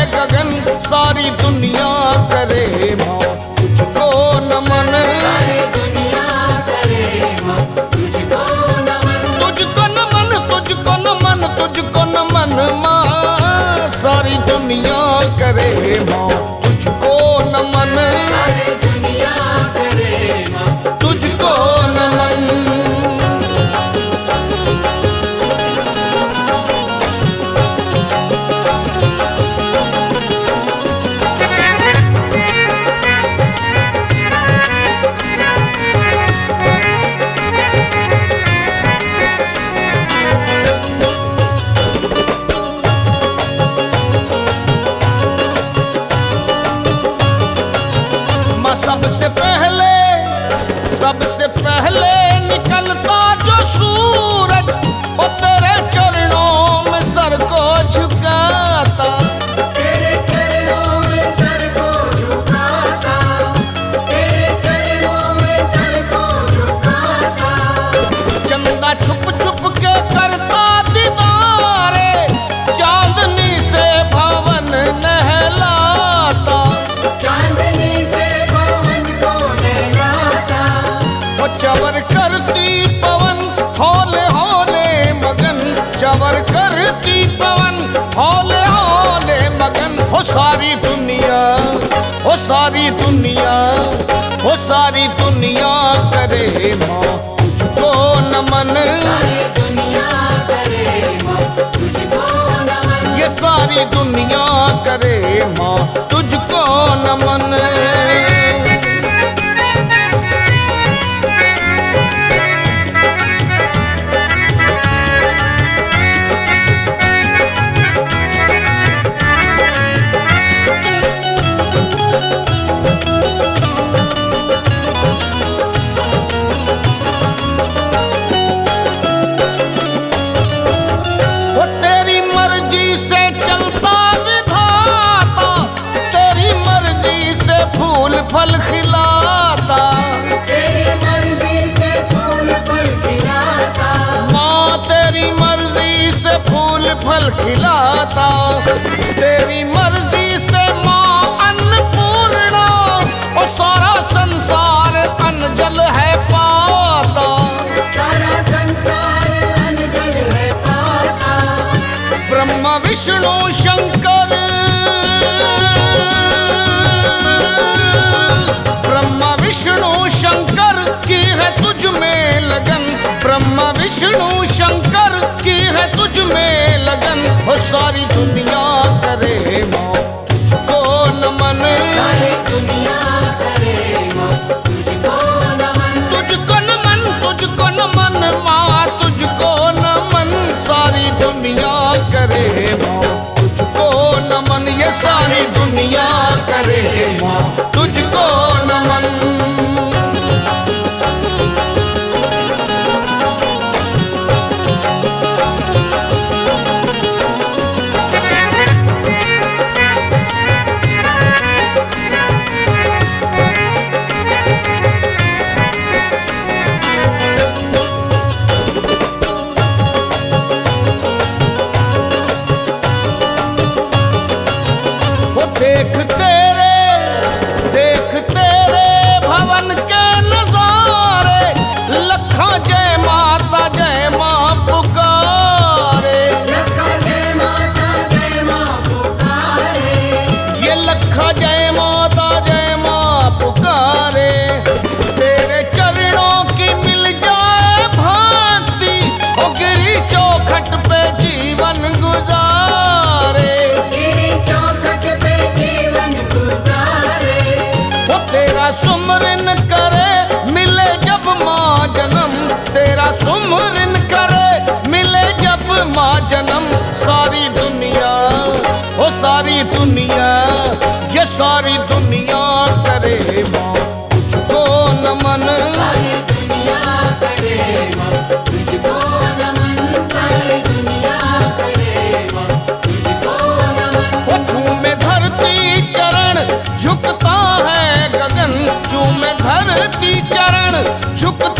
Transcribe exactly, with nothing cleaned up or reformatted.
गगन, सारी दुनिया करे माँ तुझको नमन। सारी दुनिया करे माँ तुझको नमन। तुझको नमन, तुझको नमन, तुझको नमन माँ, सारी दुनिया करे माँ तुझको नमन। सारी दुनिया करे माँ तुझको नमन। सबसे पहले सबसे पहले निकलता जो सूरज, वो तेरे चरणों में सर को झुकाता। तेरे चरणों में सर को झुकाता। तेरे चरणों में सर को झुकाता। चंदा छुप छुप के करता दीदारे, चांदनी से भवन नहलाता। चांदनी से चवर करती पवन हौले हौले मगन, चवर करती पवन हौले हौले मगन। हो सारी दुनिया, हो सारी दुनिया, हो सारी दुनिया करे माँ तुझको नमन। सारी दुनिया करे माँ तुझको नमन। ये सारी दुनिया करे माँ तुझको नमन। फल खिलाता। तेरी मर्जी से फूल फल खिलाता। माँ तेरी मर्जी से फूल फल खिलाता। तेरी मर्जी से माँ अन्नपूर्णा, ओ सारा संसार अन्न जल है पाता। सारा संसार अन्न जल है पाता। ब्रह्मा विष्णु शंकर, विष्णु शंकर की है तुझ में लगन। ब्रह्मा विष्णु शंकर की है तुझ में लगन। हो सारी दुनिया करे माँ तुझको नमन। सारी दुनिया करे माँ तुझको नमन। तुझको नमन, तुझको नमन माँ तुझको नमन। सारी दुनिया करे माँ तुझको नमन। ये सारी दुनिया करे माँ तुझको नमन। देख तेरे, देख तेरे भवन के नजारे, लखा जय माता जय माँ पुकारे। लखा जय माता जय माँ पुकारे। ये लखा जय माता जय माँ पुकारे। तेरे चरणों की मिल जाए भक्ति, ओ गिरी चौखट पे जीवन गुजारे। गिरी चौखट पे जीवन गुजारे। वो तेरा सुमरन करे मिले जब माँ जन्म। तेरा सुमरन करे मिले जब माँ जन्म। सारी दुनिया, ओ सारी दुनिया, ये सारी दुनिया करे माँ तुझको नमन। सारी दुनिया करे माँ तुझको नमन। सारी दुनिया करे माँ तुझको नमन। वो झूमे धरती चरण झुकता है गगन, झूमे धरती चरण झुकता